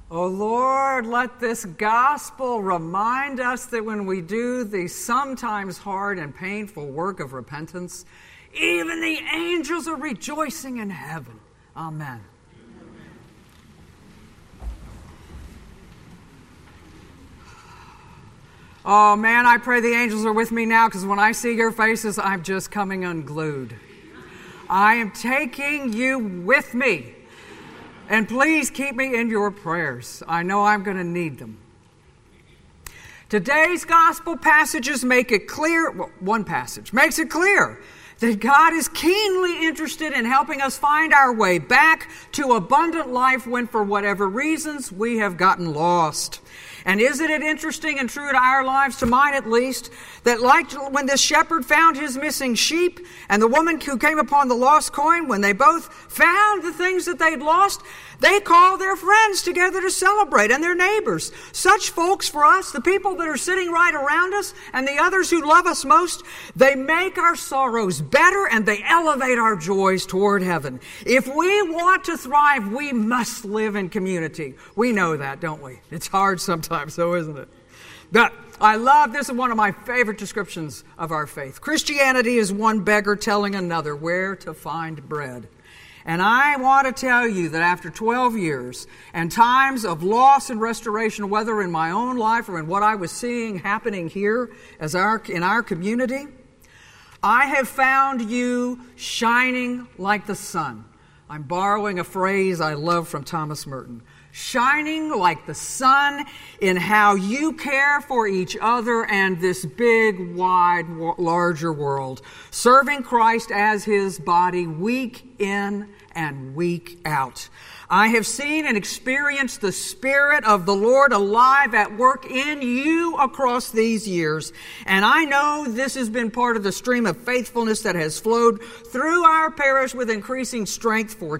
Oh Lord, let this gospel remind us that when we do the sometimes hard and painful work of repentance, even the angels are rejoicing in heaven. Amen. Oh man, I pray the angels are with me now, because when I see your faces, I'm just coming unglued. I am taking you with me. And please keep me in your prayers. I know I'm going to need them. Today's gospel passages make it clear, one passage makes it clear that God is keenly interested in helping us find our way back to abundant life when, for whatever reasons, we have gotten lost. And isn't it interesting and true to our lives, to mine at least, that like when this shepherd found his missing sheep and the woman who came upon the lost coin, when they both found the things that they'd lost, they called their friends together to celebrate, and their neighbors. Such folks for us, the people that are sitting right around us and the others who love us most, they make our sorrows better and they elevate our joys toward heaven. If we want to thrive, we must live in community. We know that, don't we? It's hard sometimes, though, isn't it? But I love, this is one of my favorite descriptions of our faith. Christianity is one beggar telling another where to find bread. And I want to tell you that after 12 years and times of loss and restoration, whether in my own life or in what I was seeing happening here in our community, I have found you shining like the sun. I'm borrowing a phrase I love from Thomas Merton. Shining like the sun in how you care for each other and this big, wide, larger world. Serving Christ as His body week in and week out. I have seen and experienced the Spirit of the Lord alive at work in you across these years. And I know this has been part of the stream of faithfulness that has flowed through our parish with increasing strength for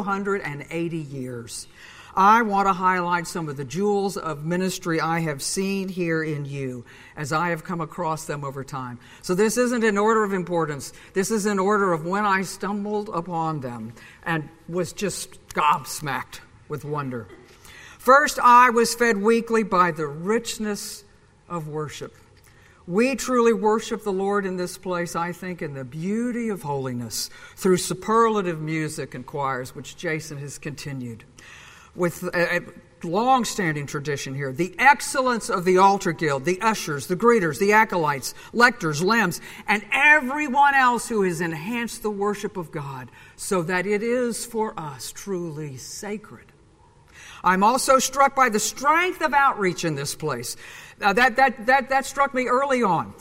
280 years. I want to highlight some of the jewels of ministry I have seen here in you as I have come across them over time. So this isn't in order of importance. This is in order of when I stumbled upon them and was just gobsmacked with wonder. First, I was fed weekly by the richness of worship. We truly worship the Lord in this place, I think, in the beauty of holiness through superlative music and choirs, which Jason has continued. With a long-standing tradition here, the excellence of the altar guild, the ushers, the greeters, the acolytes, lectors, limbs, and everyone else who has enhanced the worship of God so that it is for us truly sacred. I'm also struck by the strength of outreach in this place. That struck me early on.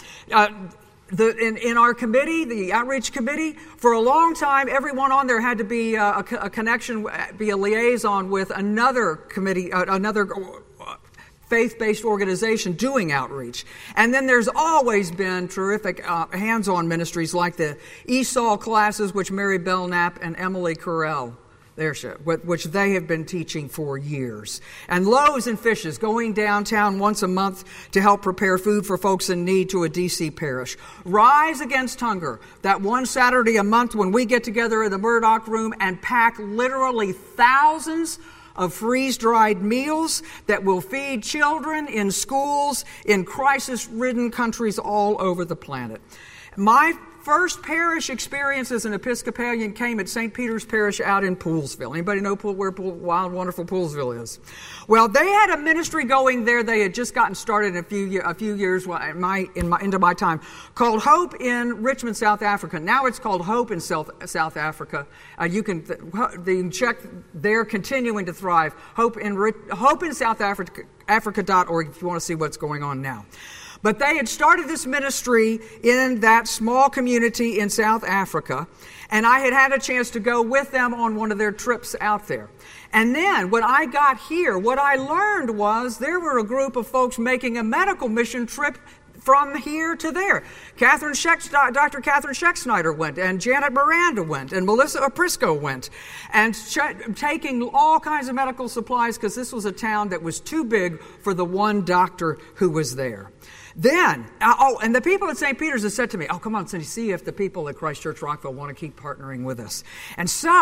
In our committee, the outreach committee, for a long time, everyone on there had to be a connection, be a liaison with another committee, another faith-based organization doing outreach. And then there's always been terrific hands-on ministries like the ESOL classes, which Mary Belknap and Emily Carell, which they have been teaching for years. And Loaves and Fishes, going downtown once a month to help prepare food for folks in need to a D.C. parish. Rise Against Hunger, that one Saturday a month when we get together in the Murdoch Room and pack literally thousands of freeze-dried meals that will feed children in schools in crisis-ridden countries all over the planet. My first parish experience as an Episcopalian came at St. Peter's Parish out in Poolesville. Anybody know where wild, wonderful Poolesville is? Well, they had a ministry going there. They had just gotten started a few years into my time, called Hope in Richmond, South Africa. Now it's called Hope in South Africa. You can check. They're continuing to thrive. Hope in South Africa.org if you want to see what's going on now. But they had started this ministry in that small community in South Africa, and I had a chance to go with them on one of their trips out there. And then when I got here, what I learned was there were a group of folks making a medical mission trip from here to there. Dr. Catherine Scheck-Snyder went, and Janet Miranda went, and Melissa Aprisco went, and taking all kinds of medical supplies because this was a town that was too big for the one doctor who was there. Then, and the people at St. Peter's have said to me, come on, Cindy, see if the people at Christ Church Rockville want to keep partnering with us. And so,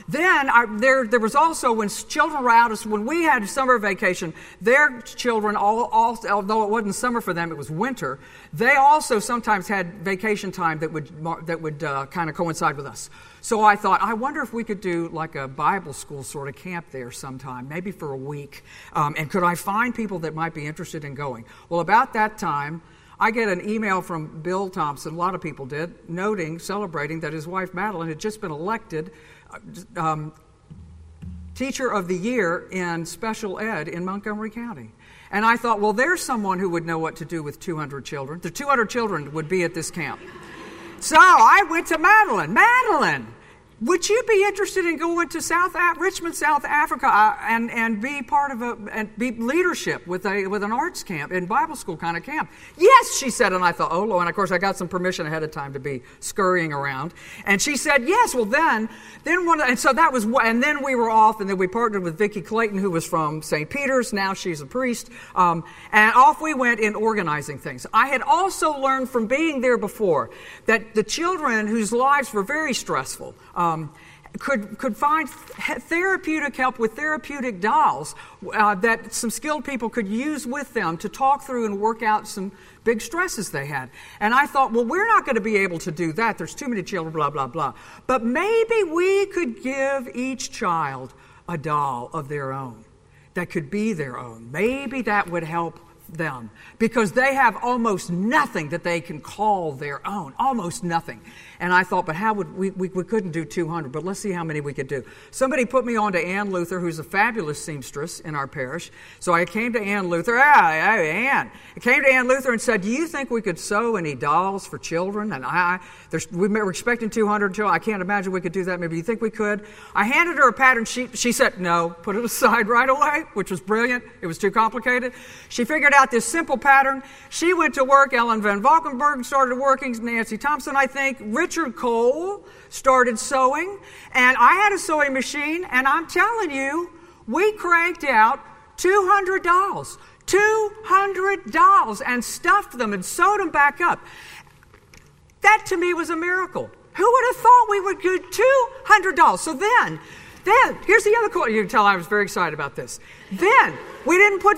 Then there was also, when children were out, when we had summer vacation, their children, although it wasn't summer for them, it was winter, they also sometimes had vacation time that would kind of coincide with us. So I thought, I wonder if we could do like a Bible school sort of camp there sometime, maybe for a week. And could I find people that might be interested in going? Well, about that time, I get an email from Bill Thompson, a lot of people did, celebrating that his wife Madeline had just been elected Teacher of the Year in Special Ed in Montgomery County. And I thought, well, there's someone who would know what to do with 200 children. The 200 children would be at this camp. So I went to Madeline. Madeline, would you be interested in going to Richmond, South Africa, and be part of and be leadership with an arts camp and Bible school kind of camp? Yes, she said, and I thought, oh Lord, and of course I got some permission ahead of time to be scurrying around, and she said yes. Well, then so that was, and then we were off, and then we partnered with Vicki Clayton, who was from St. Peter's. Now she's a priest, and off we went in organizing things. I had also learned from being there before that the children whose lives were very stressful could find therapeutic help with therapeutic dolls that some skilled people could use with them to talk through and work out some big stresses they had. And I thought, well, we're not going to be able to do that. There's too many children, blah, blah, blah. But maybe we could give each child a doll of their own that could be their own. Maybe that would help them, because they have almost nothing that they can call their own, almost nothing. And I thought, but how would we couldn't do 200, but let's see how many we could do. Somebody put me on to Ann Luther, who's a fabulous seamstress in our parish. So I came to Ann Luther. Ann. I came to Ann Luther and said, do you think we could sew any dolls for children? And we were expecting 200 children. I can't imagine we could do that. Maybe you think we could? I handed her a pattern sheet. She said, no, put it aside right away, which was brilliant. It was too complicated. She figured out this simple pattern. She went to work. Ellen Van Valkenburg started working. Nancy Thompson, I think. Richard Cole started sewing. And I had a sewing machine. And I'm telling you, we cranked out 200 dolls. 200 dolls, and stuffed them and sewed them back up. That to me was a miracle. Who would have thought we would do 200 dolls? So then, here's the other cool. You can tell I was very excited about this. Then we didn't put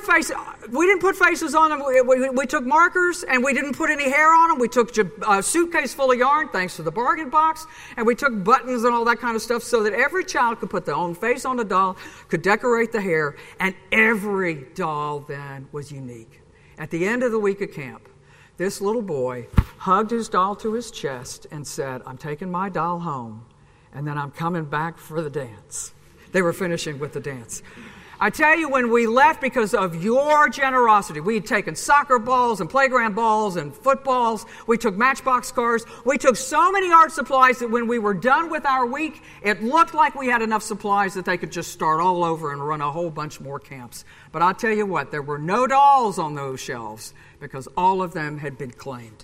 faces on them. We took markers, and we didn't put any hair on them. We took a suitcase full of yarn, thanks to the bargain box, and we took buttons and all that kind of stuff so that every child could put their own face on the doll, could decorate the hair, and every doll then was unique. At the end of the week of camp, this little boy hugged his doll to his chest and said, I'm taking my doll home, and then I'm coming back for the dance. They were finishing with the dance. I tell you, when we left, because of your generosity, we had taken soccer balls and playground balls and footballs. We took Matchbox cars. We took so many art supplies that when we were done with our week, it looked like we had enough supplies that they could just start all over and run a whole bunch more camps. But I'll tell you what, there were no dolls on those shelves because all of them had been claimed.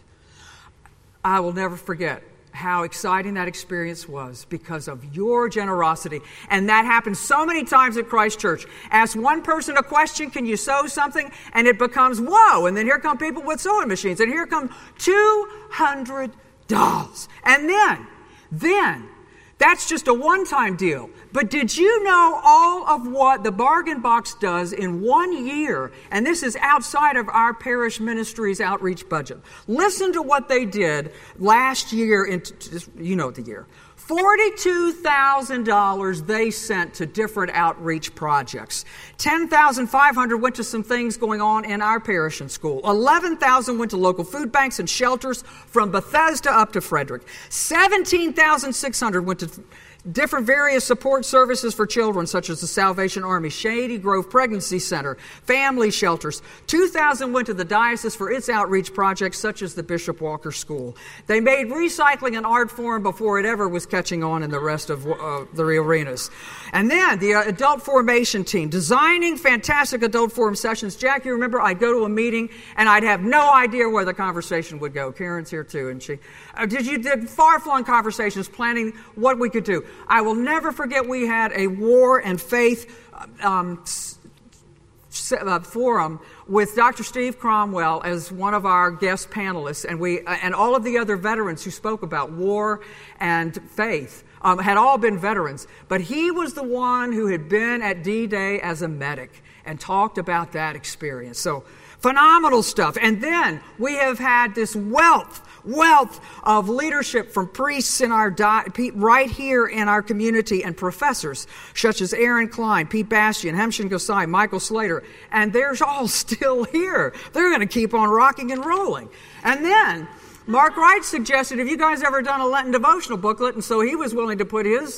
I will never forget how exciting that experience was because of your generosity. And that happens so many times at Christ Church. Ask one person a question, can you sew something? And it becomes, whoa. And then here come people with sewing machines. And here come 200 dolls. And then, that's just a one-time deal. But did you know all of what the bargain box does in 1 year? And this is outside of our parish ministry's outreach budget. Listen to what they did last year. You know the year. $42,000 they sent to different outreach projects. $10,500 went to some things going on in our parish and school. $11,000 went to local food banks and shelters from Bethesda up to Frederick. $17,600 went to different various support services for children, such as the Salvation Army, Shady Grove Pregnancy Center, family shelters. $2,000 went to the diocese for its outreach projects, such as the Bishop Walker School. They made recycling an art form before it ever was catching on in the rest of the arenas. And then the adult formation team, designing fantastic adult forum sessions. Jack, you remember I'd go to a meeting and I'd have no idea where the conversation would go. Karen's here too, and she did far-flung conversations planning what we could do. I will never forget we had a war and faith forum with Dr. Steve Cromwell as one of our guest panelists, and all of the other veterans who spoke about war and faith had all been veterans. But he was the one who had been at D-Day as a medic and talked about that experience. So phenomenal stuff. And then we have had this wealth of leadership from priests in our right here in our community, and professors such as Aaron Klein, Pete Bastian, Hemshin Gosai, Michael Slater, and they're all still here. They're going to keep on rocking and rolling. And then Mark Wright suggested, have you guys ever done a Lenten devotional booklet? And so he was willing to put his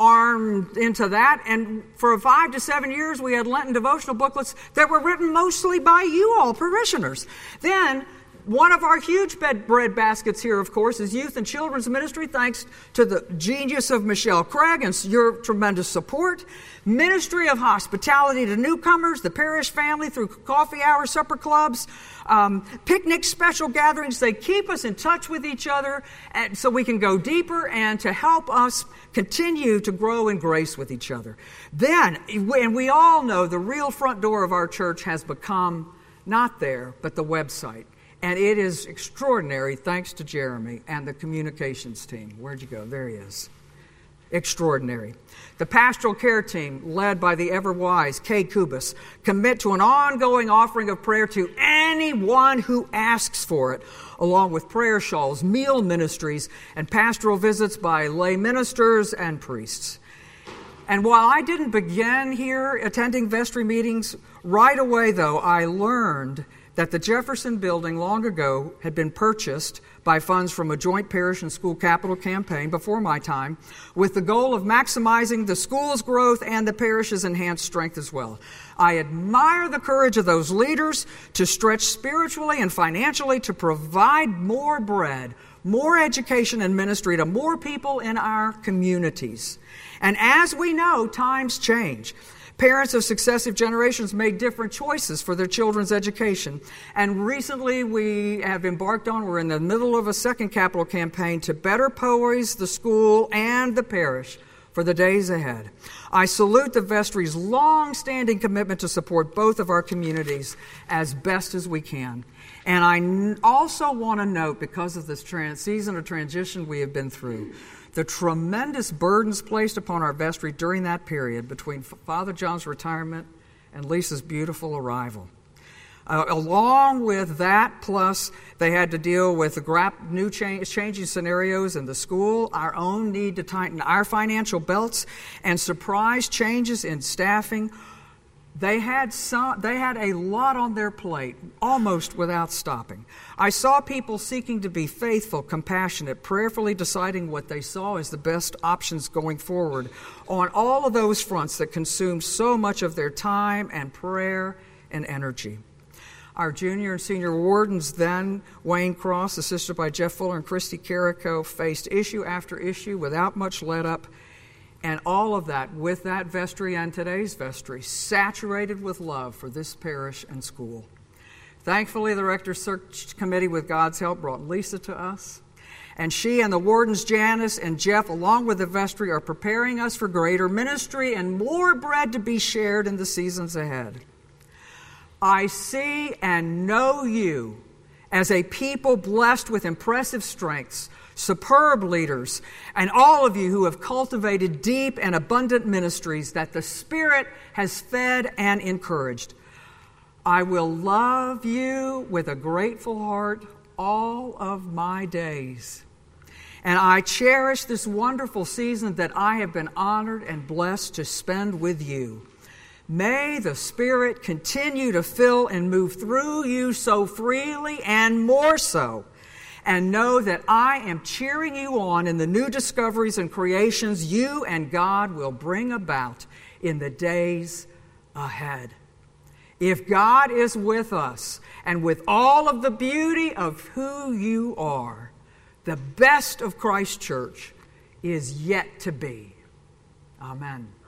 arm into that. And for 5 to 7 years, we had Lenten devotional booklets that were written mostly by you all parishioners. Then one of our huge bread baskets here, of course, is youth and children's ministry, thanks to the genius of Michelle Craig and your tremendous support. Ministry of hospitality to newcomers, the parish family through coffee hour, supper clubs, picnics, special gatherings. They keep us in touch with each other so we can go deeper and to help us continue to grow in grace with each other. Then, and we all know the real front door of our church has become not there, but the website. And it is extraordinary, thanks to Jeremy and the communications team. Where'd you go? There he is. Extraordinary. The pastoral care team, led by the ever-wise Kay Kubas, commit to an ongoing offering of prayer to anyone who asks for it, along with prayer shawls, meal ministries, and pastoral visits by lay ministers and priests. And while I didn't begin here attending vestry meetings, right away, though, I learned that the Jefferson Building long ago had been purchased by funds from a joint parish and school capital campaign before my time, with the goal of maximizing the school's growth and the parish's enhanced strength as well. I admire the courage of those leaders to stretch spiritually and financially to provide more bread, more education and ministry to more people in our communities. And as we know, times change. Parents of successive generations made different choices for their children's education. And recently we have embarked on, we're in the middle of a second capital campaign to better poise the school and the parish for the days ahead. I salute the vestry's long-standing commitment to support both of our communities as best as we can. And I also want to note, because of this season of transition we have been through, the tremendous burdens placed upon our vestry during that period between Father John's retirement and Lisa's beautiful arrival. Along with that, plus they had to deal with the changing scenarios in the school, our own need to tighten our financial belts, and surprise changes in staffing. They had a lot on their plate, almost without stopping. I saw people seeking to be faithful, compassionate, prayerfully deciding what they saw as the best options going forward on all of those fronts that consumed so much of their time and prayer and energy. Our junior and senior wardens then, Wayne Cross, assisted by Jeff Fuller and Christy Carrico, faced issue after issue without much let-up. And all of that, with that vestry and today's vestry, saturated with love for this parish and school. Thankfully, the Rector's Search Committee, with God's help, brought Lisa to us. And she and the wardens, Janice and Jeff, along with the vestry, are preparing us for greater ministry and more bread to be shared in the seasons ahead. I see and know you as a people blessed with impressive strengths, superb leaders, and all of you who have cultivated deep and abundant ministries that the Spirit has fed and encouraged. I will love you with a grateful heart all of my days. And I cherish this wonderful season that I have been honored and blessed to spend with you. May the Spirit continue to fill and move through you so freely and more so. And know that I am cheering you on in the new discoveries and creations you and God will bring about in the days ahead. If God is with us and with all of the beauty of who you are, the best of Christ Church is yet to be. Amen.